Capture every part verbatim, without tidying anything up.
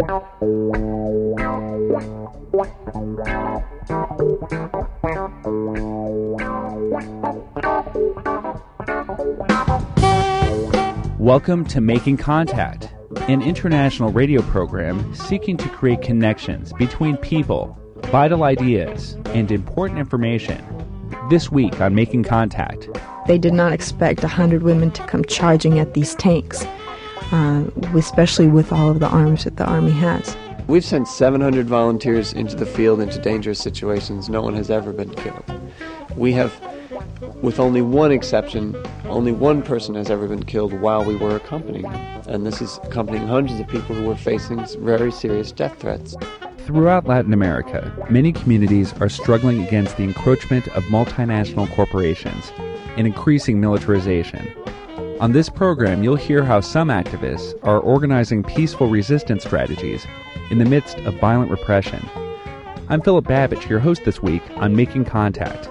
Welcome to Making Contact, an international radio program seeking to create connections between people, vital ideas, and important information. This week on Making Contact. They did not expect one hundred women to come charging at these tanks, uh, especially with all of the arms that the Army has. We've sent seven hundred volunteers into the field into dangerous situations. No one has ever been killed. We have, with only one exception, only one person has ever been killed while we were accompanying them. And this is accompanying hundreds of people who were facing very serious death threats. Throughout Latin America, many communities are struggling against the encroachment of multinational corporations and increasing militarization. On this program, you'll hear how some activists are organizing peaceful resistance strategies in the midst of violent repression. I'm Philip Babich, your host this week on Making Contact.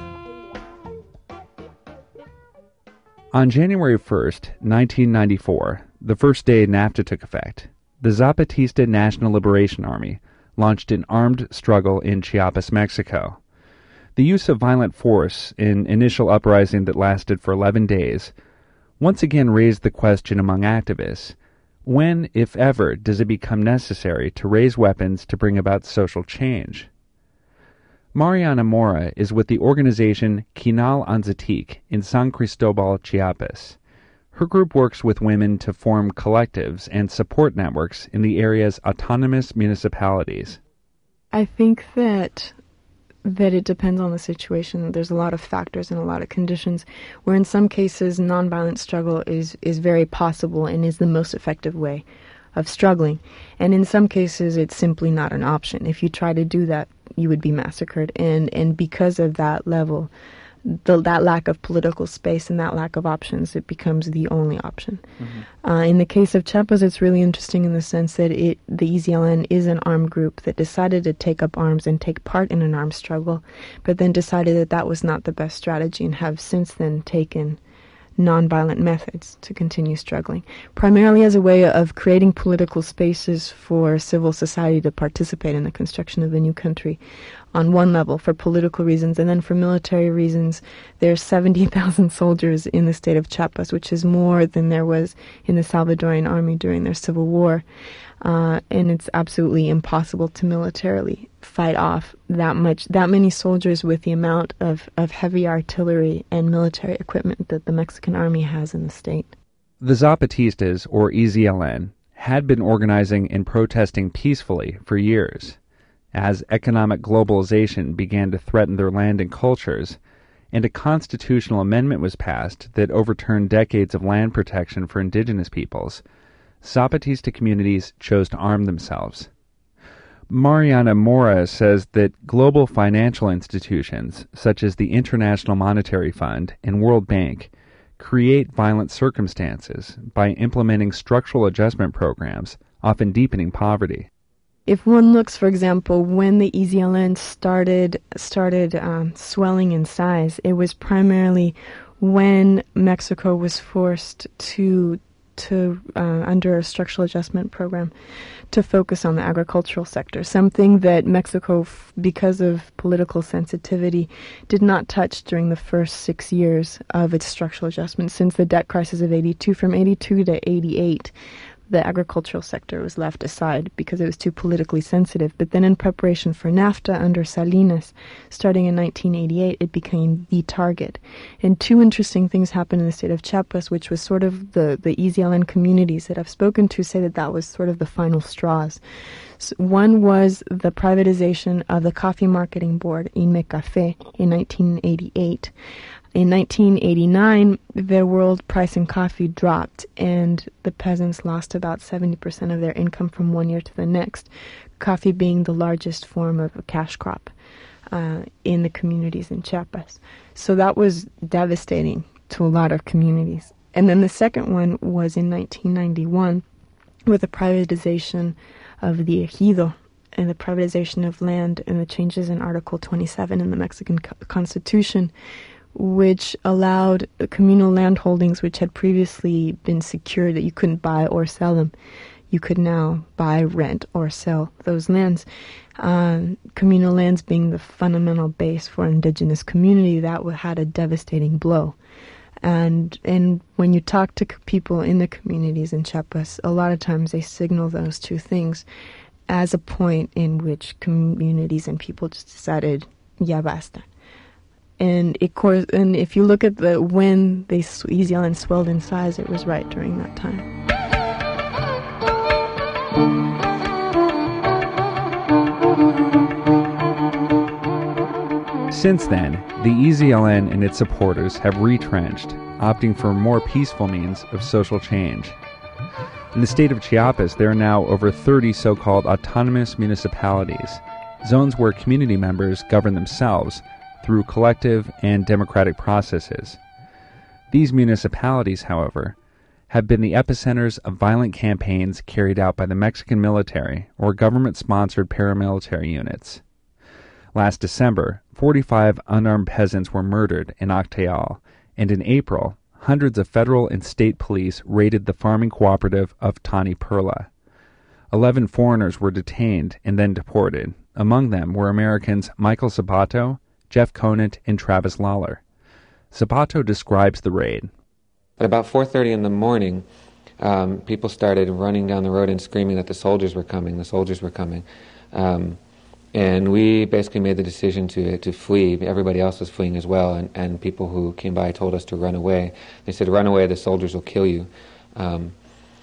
On January first, nineteen ninety-four, the first day NAFTA took effect, the Zapatista National Liberation Army launched an armed struggle in Chiapas, Mexico. The use of violent force in initial uprising that lasted for eleven days once again raised the question among activists, when, if ever, does it become necessary to raise weapons to bring about social change? Mariana Mora is with the organization Quinal Anzatic in San Cristobal, Chiapas. Her group works with women to form collectives and support networks in the area's autonomous municipalities. I think that that it depends on the situation. There's a lot of factors and a lot of conditions where in some cases nonviolent struggle is, is very possible and is the most effective way of struggling. And in some cases it's simply not an option. If you try to do that, you would be massacred. And, and because of that level, The, that lack of political space and that lack of options, it becomes the only option. Mm-hmm. Uh, in the case of Chiapas, it's really interesting in the sense that it, the E Z L N is an armed group that decided to take up arms and take part in an armed struggle, but then decided that that was not the best strategy and have since then taken nonviolent methods to continue struggling, primarily as a way of creating political spaces for civil society to participate in the construction of a new country on one level for political reasons, and then for military reasons. There's seventy thousand soldiers in the state of Chiapas, which is more than there was in the Salvadorian army during their civil war. Uh, and it's absolutely impossible to militarily fight off that much, that many soldiers with the amount of, of heavy artillery and military equipment that the Mexican army has in the state. The Zapatistas, or E Z L N, had been organizing and protesting peacefully for years. As economic globalization began to threaten their land and cultures, and a constitutional amendment was passed that overturned decades of land protection for indigenous peoples, Zapatista communities chose to arm themselves. Mariana Mora says that global financial institutions, such as the International Monetary Fund and World Bank, create violent circumstances by implementing structural adjustment programs, often deepening poverty. If one looks, for example, when the E Z L N started started um, swelling in size, it was primarily when Mexico was forced to to uh, under a structural adjustment program to focus on the agricultural sector, something that Mexico, f- because of political sensitivity, did not touch during the first six years of its structural adjustment. Since the debt crisis of eighty-two, from eighty-two to eighty-eight, the agricultural sector was left aside because it was too politically sensitive. But then in preparation for NAFTA under Salinas, starting in nineteen eighty-eight, it became the target. And two interesting things happened in the state of Chiapas, which was sort of the, the E Z L N communities that I've spoken to say that that was sort of the final straws. So one was the privatization of the coffee marketing board, Inme Café, in nineteen eighty-eight. In nineteen eighty-nine, the world price in coffee dropped, and the peasants lost about seventy percent of their income from one year to the next, coffee being the largest form of a cash crop uh, in the communities in Chiapas. So that was devastating to a lot of communities. And then the second one was in nineteen ninety-one, with the privatization of the ejido and the privatization of land and the changes in Article twenty-seven in the Mexican co- Constitution, which allowed communal land holdings which had previously been secured that you couldn't buy or sell them. you could now buy, rent, or sell those lands. Um, communal lands being the fundamental base for indigenous community, that had a devastating blow. And and when you talk to people in the communities in Chiapas, a lot of times they signal those two things as a point in which communities and people just decided, ya basta. And it course, and if you look at the when the Easy Island swelled in size, it was right during that time. Since then, the E Z L N and its supporters have retrenched, opting for more peaceful means of social change. In the state of Chiapas, there are now over thirty so-called autonomous municipalities, zones where community members govern themselves through collective and democratic processes. These municipalities, however, have been the epicenters of violent campaigns carried out by the Mexican military or government-sponsored paramilitary units. Last December, forty-five unarmed peasants were murdered in Acteal, and in April, hundreds of federal and state police raided the farming cooperative of Tani Perla. Eleven foreigners were detained and then deported. Among them were Americans Michael Sabato, Jeff Conant, and Travis Lawler. Sabato describes the raid. At about four thirty in the morning, um, people started running down the road and screaming that the soldiers were coming, the soldiers were coming. Um, And we basically made the decision to to flee. Everybody else was fleeing as well, and, and people who came by told us to run away. They said, run away, the soldiers will kill you. Um,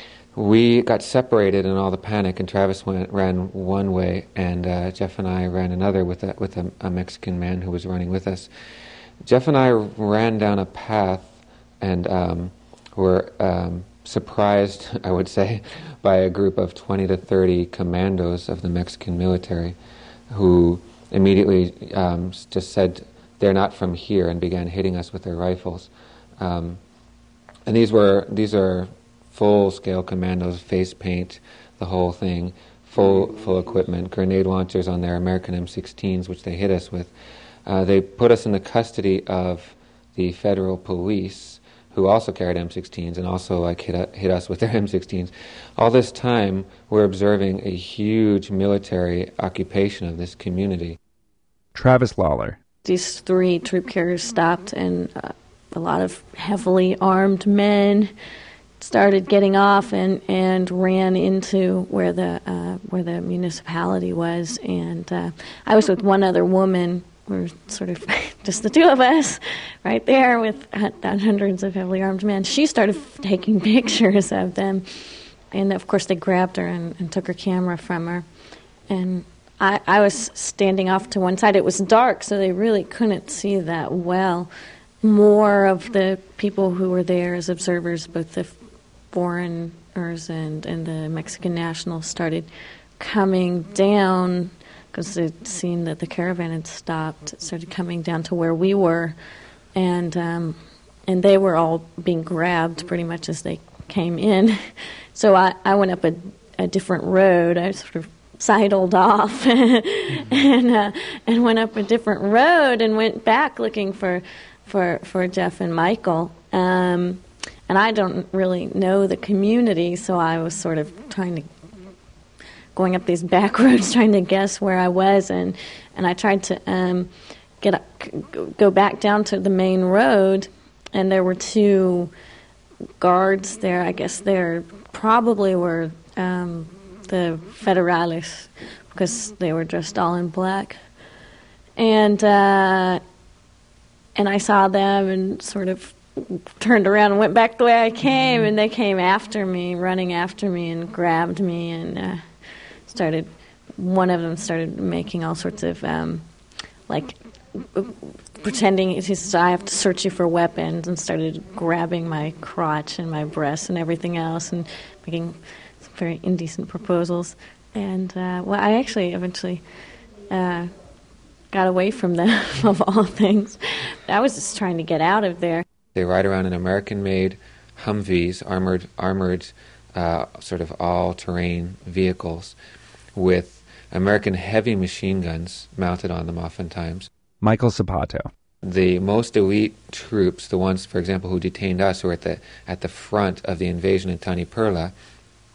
we got separated in all the panic, and Travis went, ran one way, and uh, Jeff and I ran another with, a, with a, a Mexican man who was running with us. Jeff and I ran down a path and um, were um, surprised, I would say, by a group of twenty to thirty commandos of the Mexican military, who immediately um, just said, they're not from here, and began hitting us with their rifles. Um, and these were these are full-scale commandos, face paint, the whole thing, full full equipment, grenade launchers on their American M sixteens, which they hit us with. Uh, they put us in the custody of the federal police, who also carried M sixteens and also like hit, hit us with their M sixteens. All this time, we're observing a huge military occupation of this community. Travis Lawler. These three troop carriers stopped, and uh, a lot of heavily armed men started getting off and, and ran into where the uh, where the municipality was. And uh, I was with one other woman. We're sort of just the two of us right there with hundreds of heavily armed men. She started taking pictures of them. And, of course, they grabbed her and, and took her camera from her. And I, I was standing off to one side. It was dark, so they really couldn't see that well. More of the people who were there as observers, both the foreigners and, and the Mexican nationals, started coming down because they'd seen that the caravan had stopped, started coming down to where we were, and um, and they were all being grabbed pretty much as they came in. So I, I went up a, a different road. I sort of sidled off and uh, and went up a different road and went back looking for for, for Jeff and Michael. Um, and I don't really know the community, so I was sort of trying to going up these back roads, trying to guess where I was, and, and I tried to um, get up, go back down to the main road, and there were two guards there. I guess they probably were um, the federales, because they were dressed all in black, and uh, and I saw them and sort of turned around and went back the way I came, and they came after me, running after me, and grabbed me and. Uh, started one of them started making all sorts of um, like pretending he says, I have to search you for weapons, and started grabbing my crotch and my breasts and everything else and making some very indecent proposals. And uh, well, I actually eventually uh, got away from them of all things. I was just trying to get out of there. They ride around in American-made Humvees, armored armored uh, sort of all-terrain vehicles, with American heavy machine guns mounted on them oftentimes. Michael Sabato. The most elite troops, the ones, for example, who detained us, who were at the at the front of the invasion in Tani Perla,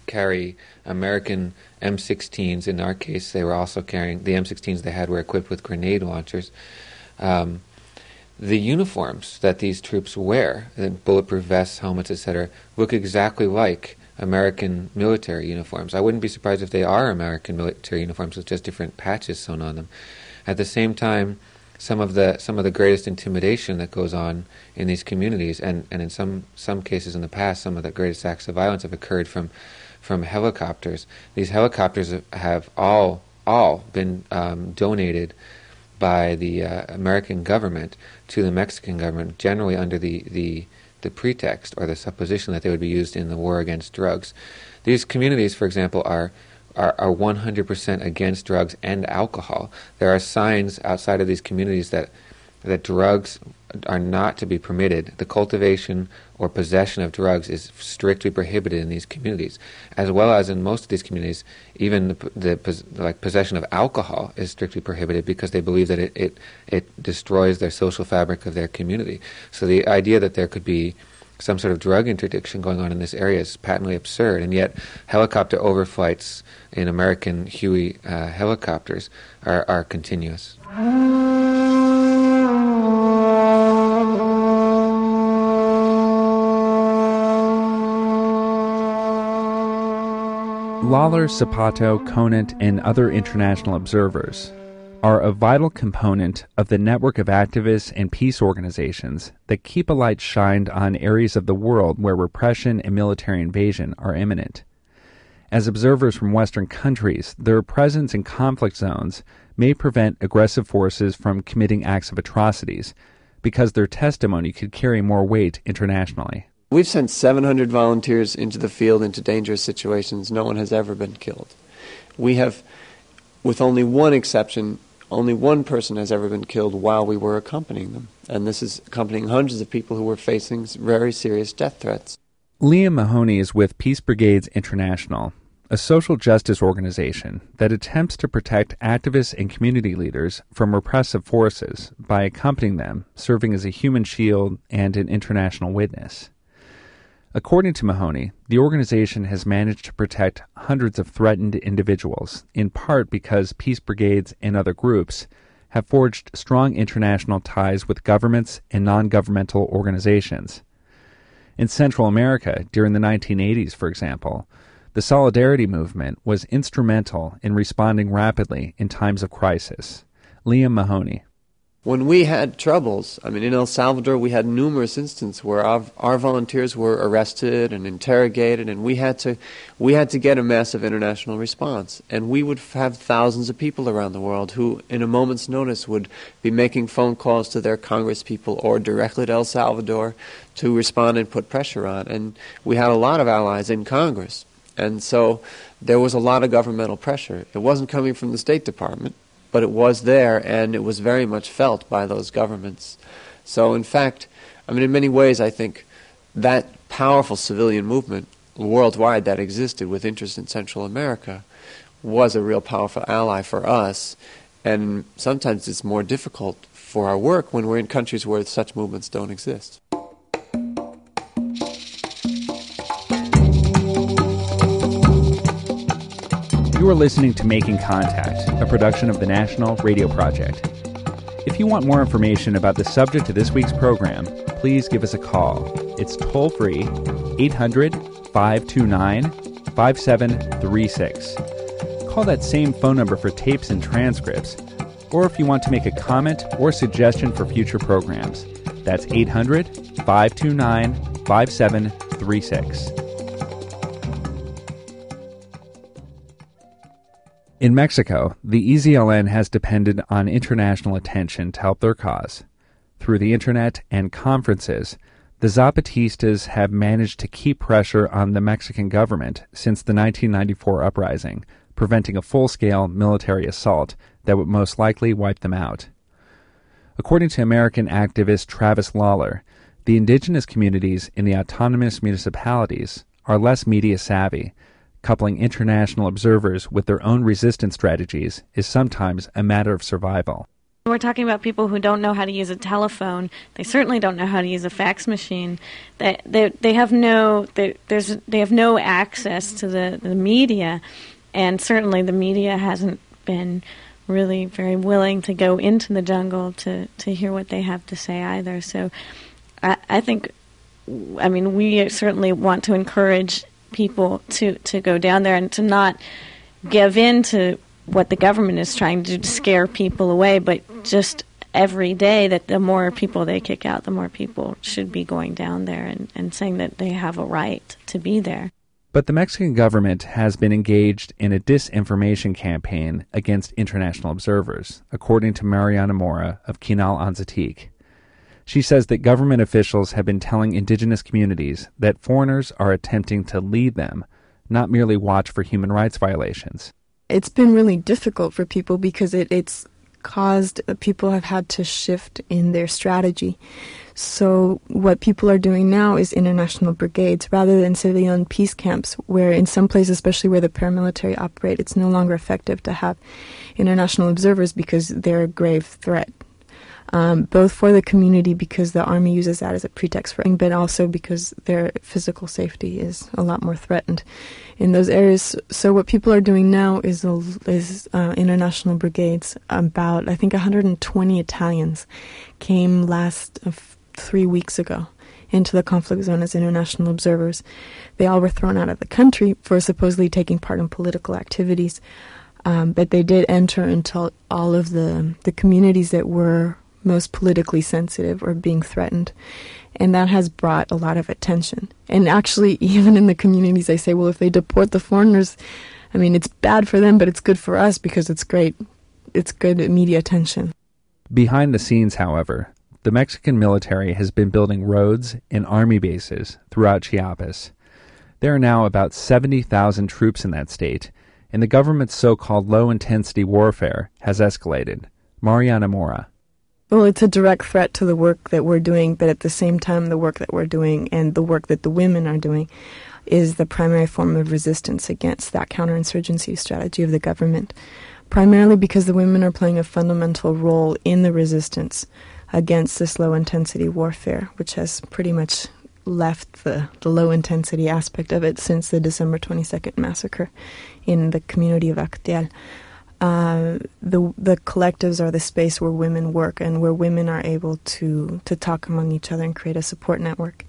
carry American M sixteens. In our case, they were also carrying, the M sixteens they had were equipped with grenade launchers. Um, the uniforms that these troops wear, the bulletproof vests, helmets, et cetera, look exactly like American military uniforms. I wouldn't be surprised if they are American military uniforms with just different patches sewn on them. At the same time, some of the some of the greatest intimidation that goes on in these communities, and, and in some, some cases in the past, some of the greatest acts of violence have occurred from from helicopters. These helicopters have all all been um, donated by the uh, American government to the Mexican government, generally under the, the the pretext or the supposition that they would be used in the war against drugs. These communities, for example, are are, are one hundred percent against drugs and alcohol. There are signs outside of these communities that that drugs are not to be permitted. The cultivation or possession of drugs is strictly prohibited in these communities, as well as in most of these communities. Even the, the pos, like possession of alcohol is strictly prohibited because they believe that it, it it destroys their social fabric of their community. So the idea that there could be some sort of drug interdiction going on in this area is patently absurd, and yet helicopter overflights in American Huey uh, helicopters are, are continuous. Lawler, Sapato, Conant, and other international observers are a vital component of the network of activists and peace organizations that keep a light shined on areas of the world where repression and military invasion are imminent. As observers from Western countries, their presence in conflict zones may prevent aggressive forces from committing acts of atrocities because their testimony could carry more weight internationally. We've sent seven hundred volunteers into the field into dangerous situations. No one has ever been killed. We have, with only one exception, only one person has ever been killed while we were accompanying them. And this is accompanying hundreds of people who were facing very serious death threats. Liam Mahoney is with Peace Brigades International, a social justice organization that attempts to protect activists and community leaders from repressive forces by accompanying them, serving as a human shield and an international witness. According to Mahoney, the organization has managed to protect hundreds of threatened individuals, in part because peace brigades and other groups have forged strong international ties with governments and non-governmental organizations. In Central America, during the nineteen eighties, for example, the Solidarity movement was instrumental in responding rapidly in times of crisis. Liam Mahoney. When we had troubles, I mean, in El Salvador, we had numerous instances where our, our volunteers were arrested and interrogated, and we had to we had to get a massive international response. And we would have thousands of people around the world who, in a moment's notice, would be making phone calls to their congresspeople or directly to El Salvador to respond and put pressure on. And we had a lot of allies in Congress. And so there was a lot of governmental pressure. It wasn't coming from the State Department, but it was there, and it was very much felt by those governments. So, in fact, I mean, in many ways, I think that powerful civilian movement worldwide that existed with interest in Central America was a real powerful ally for us, and sometimes it's more difficult for our work when we're in countries where such movements don't exist. You are listening to Making Contact, a production of the National Radio Project. If you want more information about the subject of this week's program, please give us a call. It's toll-free, eight hundred, five two nine, five seven three six. Call that same phone number for tapes and transcripts, or if you want to make a comment or suggestion for future programs. That's eight hundred, five two nine, five seven three six. In Mexico, the E Z L N has depended on international attention to help their cause. Through the internet and conferences, the Zapatistas have managed to keep pressure on the Mexican government since the nineteen ninety-four uprising, preventing a full-scale military assault that would most likely wipe them out. According to American activist Travis Lawler, the indigenous communities in the autonomous municipalities are less media savvy. Coupling international observers with their own resistance strategies is sometimes a matter of survival. We're talking about people who don't know how to use a telephone. They certainly don't know how to use a fax machine. They they, they have no they, there's they have no access to the, the media, and certainly the media hasn't been really very willing to go into the jungle to, to hear what they have to say either. So I, I think, I mean, we certainly want to encourage people to, to go down there and to not give in to what the government is trying to do to scare people away, but just every day that the more people they kick out, the more people should be going down there and, and saying that they have a right to be there. But the Mexican government has been engaged in a disinformation campaign against international observers, according to Mariana Mora of Quinal Anzatique. She says that government officials have been telling indigenous communities that foreigners are attempting to lead them, not merely watch for human rights violations. It's been really difficult for people because it, it's caused, uh, people have had to shift in their strategy. So what people are doing now is international brigades rather than civilian peace camps, where in some places, especially where the paramilitary operate, it's no longer effective to have international observers because they're a grave threat. Um, both for the community because the army uses that as a pretext for, but also because their physical safety is a lot more threatened in those areas. So what people are doing now is is uh, international brigades. About I think one hundred twenty Italians came last uh, three weeks ago into the conflict zone as international observers. They all were thrown out of the country for supposedly taking part in political activities, um, but they did enter into all of the the communities that were most politically sensitive or being threatened. And that has brought a lot of attention. And actually, even in the communities, I say, well, if they deport the foreigners, I mean, it's bad for them, but it's good for us because it's great. It's good media attention. Behind the scenes, however, the Mexican military has been building roads and army bases throughout Chiapas. There are now about seventy thousand troops in that state, and the government's so-called low-intensity warfare has escalated. Mariana Mora. Well, it's a direct threat to the work that we're doing, but at the same time, the work that we're doing and the work that the women are doing is the primary form of resistance against that counterinsurgency strategy of the government, primarily because the women are playing a fundamental role in the resistance against this low-intensity warfare, which has pretty much left the, the low-intensity aspect of it since the December twenty-second massacre in the community of Acteal. Uh, the the collectives are the space where women work and where women are able to, to talk among each other and create a support network.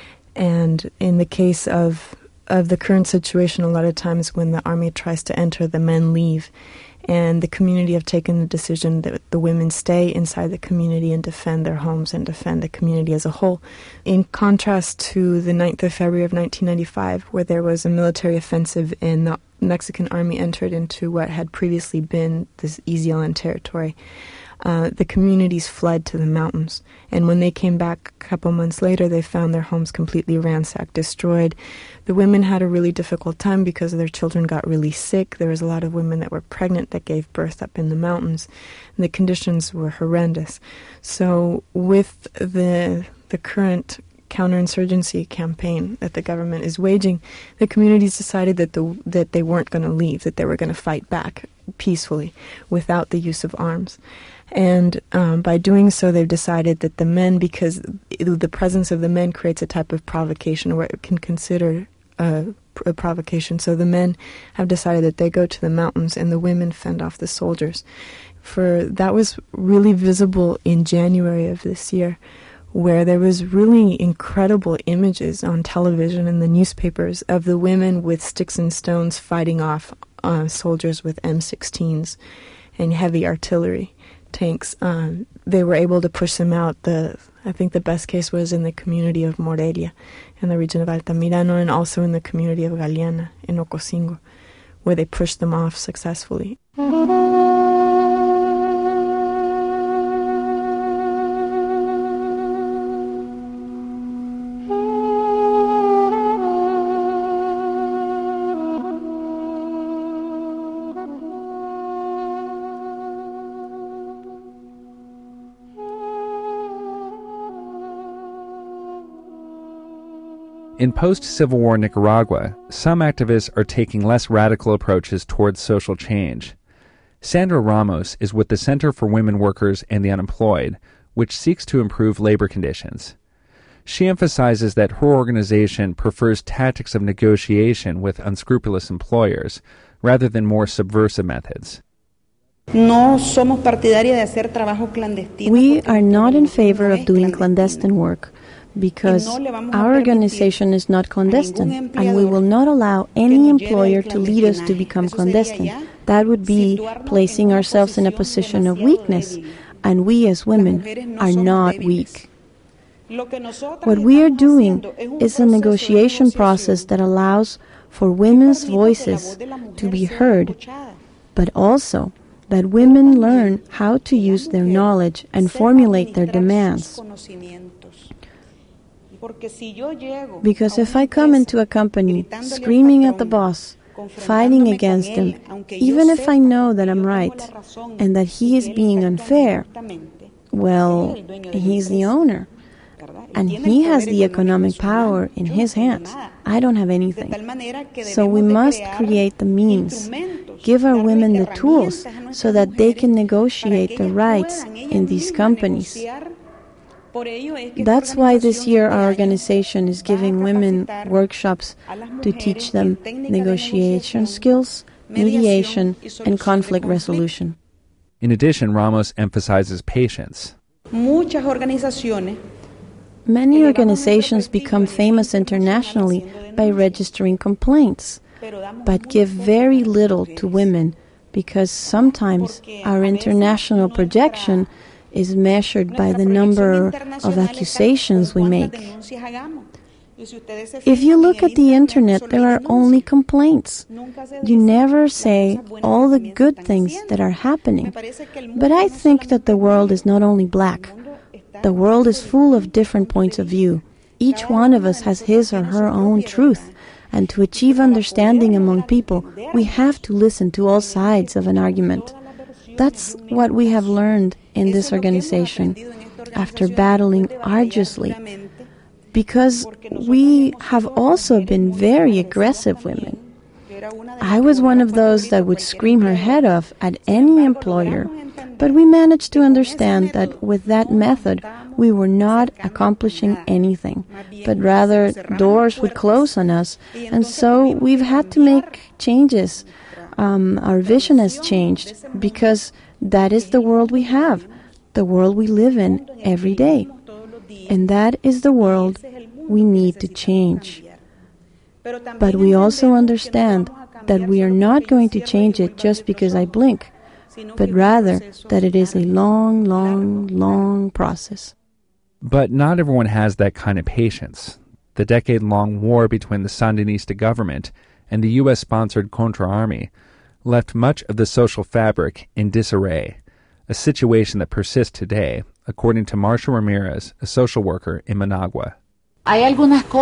And in the case of of the current situation, a lot of times when the army tries to enter, the men leave. And the community have taken the decision that the women stay inside the community and defend their homes and defend the community as a whole. In contrast to the ninth of February of nineteen ninety-five, where there was a military offensive and the Mexican army entered into what had previously been this Easy Island territory, uh, the communities fled to the mountains. And when they came back a couple months later, they found their homes completely ransacked, destroyed. The women had a really difficult time because their children got really sick. There was a lot of women that were pregnant that gave birth up in the mountains. And the conditions were horrendous. So with the the current counterinsurgency campaign that the government is waging, the communities decided that the that they weren't going to leave, that they were going to fight back peacefully without the use of arms. And um, by doing so, they've decided that the men, because the presence of the men creates a type of provocation, or it can consider a, a provocation. So the men have decided that they go to the mountains and the women fend off the soldiers. For that was really visible in January of this year, where there was really incredible images on television and the newspapers of the women with sticks and stones fighting off uh, soldiers with M sixteens and heavy artillery tanks. Um, they were able to push them out. The I think the best case was in the community of Morelia, in the region of Altamirano, and also in the community of Galeana, in Ocosingo, where they pushed them off successfully. In post-Civil War Nicaragua, some activists are taking less radical approaches towards social change. Sandra Ramos is with the Center for Women Workers and the Unemployed, which seeks to improve labor conditions. She emphasizes that her organization prefers tactics of negotiation with unscrupulous employers rather than more subversive methods. No somos partidarias de hacer trabajo clandestino. We are not in favor of doing clandestine work because our organization is not clandestine, and we will not allow any employer to lead us to become clandestine. That would be placing ourselves in a position of weakness, and we as women are not weak. What we are doing is a negotiation process that allows for women's voices to be heard, but also that women learn how to use their knowledge and formulate their demands. Because if I come into a company screaming at the boss, fighting against him, even if I know that I'm right and that he is being unfair, well, he's the owner. And he has the economic power in his hands. I don't have anything. So we must create the means, give our women the tools so that they can negotiate the rights in these companies. That's why this year our organization is giving women workshops to teach them negotiation skills, mediation, and conflict resolution. In addition, Ramos emphasizes patience. Muchas organizaciones Many organizations become famous internationally by registering complaints, but give very little to women because sometimes our international projection is measured by the number of accusations we make. If you look at the internet, there are only complaints. You never say all the good things that are happening. But I think that the world is not only black. The world is full of different points of view. Each one of us has his or her own truth. And to achieve understanding among people, we have to listen to all sides of an argument. That's what we have learned in this organization after battling arduously. Because we have also been very aggressive women. I was one of those that would scream her head off at any employer, but we managed to understand that with that method we were not accomplishing anything, but rather doors would close on us, and so we've had to make changes. Um, our vision has changed because that is the world we have, the world we live in every day, and that is the world we need to change. But we also understand that we are not going to change it just because I blink, but rather that it is a long, long, long process. But not everyone has that kind of patience. The decade-long war between the Sandinista government and the U S-sponsored Contra Army left much of the social fabric in disarray, a situation that persists today, according to Marcia Ramirez, a social worker in Managua. There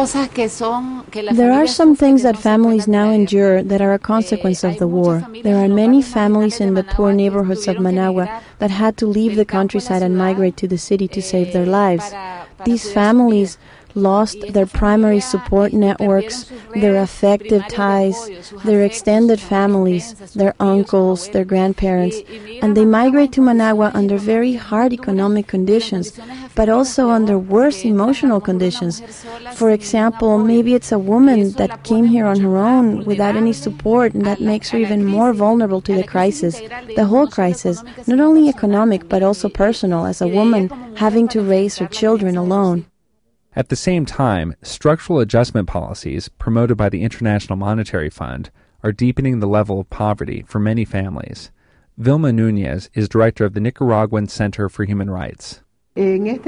are some things that families now endure that are a consequence of the war. There are many families in the poor neighborhoods of Managua that had to leave the countryside and migrate to the city to save their lives. These families lost their primary support networks, their affective ties, their extended families, their uncles, their grandparents, and they migrate to Managua under very hard economic conditions, but also under worse emotional conditions. For example, maybe it's a woman that came here on her own without any support, and that makes her even more vulnerable to the crisis, the whole crisis, not only economic but also personal, as a woman having to raise her children alone. At the same time, structural adjustment policies promoted by the International Monetary Fund are deepening the level of poverty for many families. Vilma Nunez is director of the Nicaraguan Center for Human Rights. At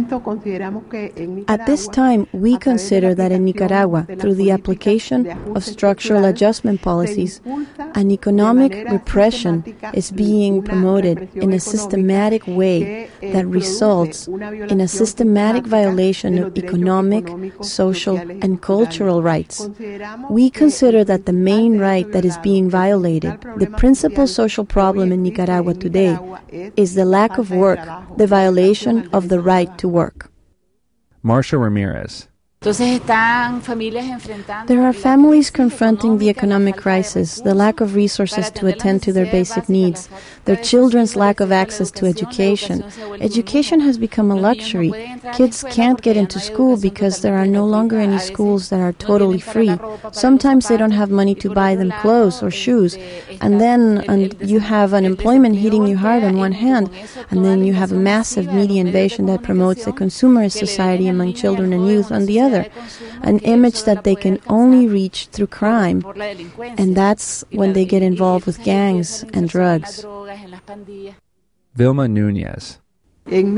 this time, we consider that in Nicaragua, through the application of structural adjustment policies, an economic repression is being promoted in a systematic way that results in a systematic violation of economic, social, and cultural rights. We consider that the main right that is being violated, the principal social problem in Nicaragua today, is the lack of work, the violation of the right to work. Marcia Ramirez. There are families confronting the economic crisis, the lack of resources to attend to their basic needs, their children's lack of access to education. Education has become a luxury. Kids can't get into school because there are no longer any schools that are totally free. Sometimes they don't have money to buy them clothes or shoes. And then and you have unemployment hitting you hard on one hand, and then you have a massive media invasion that promotes a consumerist society among children and youth on the other. An image that they can only reach through crime, and that's when they get involved with gangs and drugs. Vilma Nunez. In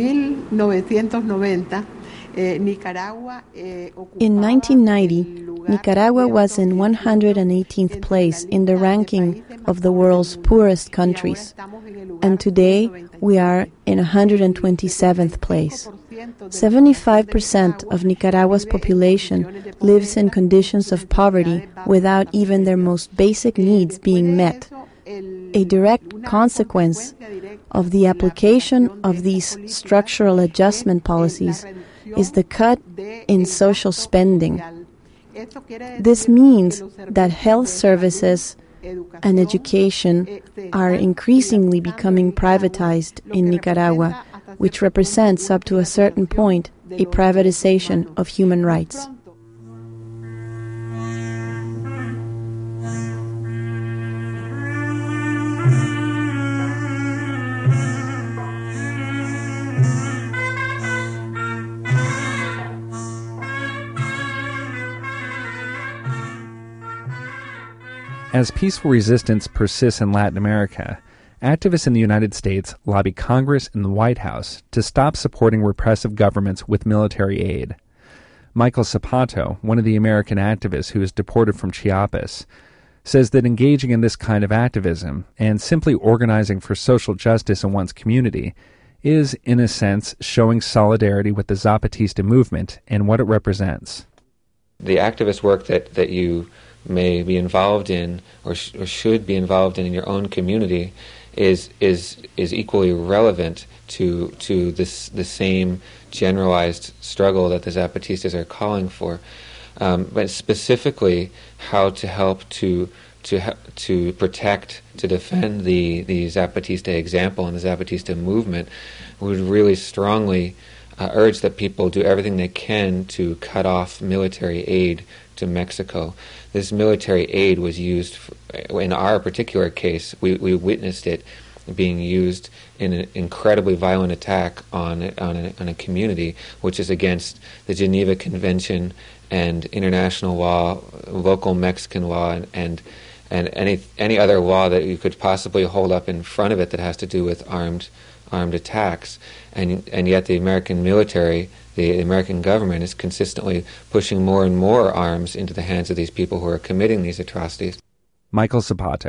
nineteen ninety, Nicaragua was in one hundred eighteenth place in the ranking of the world's poorest countries. And today, we are in one hundred twenty-seventh place. seventy-five percent of Nicaragua's population lives in conditions of poverty without even their most basic needs being met. A direct consequence of the application of these structural adjustment policies is the cut in social spending. This means that health services and education are increasingly becoming privatized in Nicaragua, which represents, up to a certain point, a privatization of human rights. As peaceful resistance persists in Latin America, activists in the United States lobby Congress and the White House to stop supporting repressive governments with military aid. Michael Zapato, one of the American activists who was deported from Chiapas, says that engaging in this kind of activism and simply organizing for social justice in one's community is, in a sense, showing solidarity with the Zapatista movement and what it represents. The activist work that, that you may be involved in or, sh- or should be involved in in your own community is is is equally relevant to to this the same generalized struggle that the Zapatistas are calling for, um, but specifically how to help to to ha- to protect, to defend the the Zapatista example and the Zapatista movement. We would really strongly uh, urge that people do everything they can to cut off military aid to Mexico. This military aid was used, for, in our particular case, we, we witnessed it being used in an incredibly violent attack on on a, on a community, which is against the Geneva Convention and international law, local Mexican law, and, and and any any other law that you could possibly hold up in front of it that has to do with armed armed attacks. And and yet the American military, the American government, is consistently pushing more and more arms into the hands of these people who are committing these atrocities. Michael Zapato.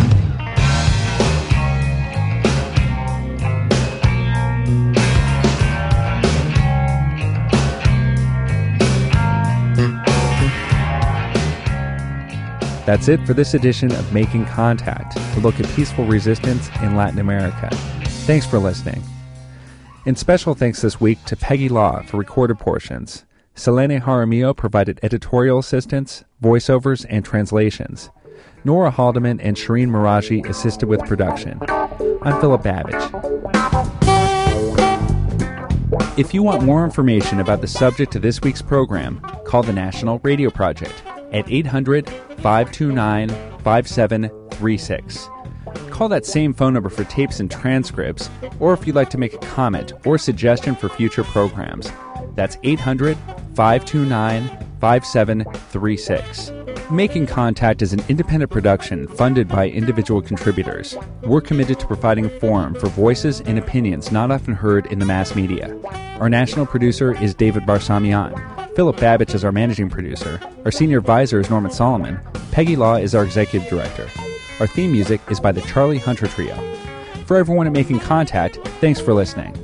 That's it for this edition of Making Contact, a look at peaceful resistance in Latin America. Thanks for listening. And special thanks this week to Peggy Law for recorded portions. Selene Jaramillo provided editorial assistance, voiceovers, and translations. Nora Haldeman and Shireen Meraji assisted with production. I'm Philip Babbage. If you want more information about the subject of this week's program, call the National Radio Project at eight hundred, five two nine, five seven three six. Call that same phone number for tapes and transcripts, or if you'd like to make a comment or suggestion for future programs. That's eight hundred, five two nine, five seven three six. Making Contact is an independent production funded by individual contributors. We're committed to providing a forum for voices and opinions not often heard in the mass media. Our national producer is David Barsamian. Philip Babbage is our managing producer. Our senior advisor is Norman Solomon. Peggy Law is our executive director. Our theme music is by the Charlie Hunter Trio. For everyone at Making Contact, thanks for listening.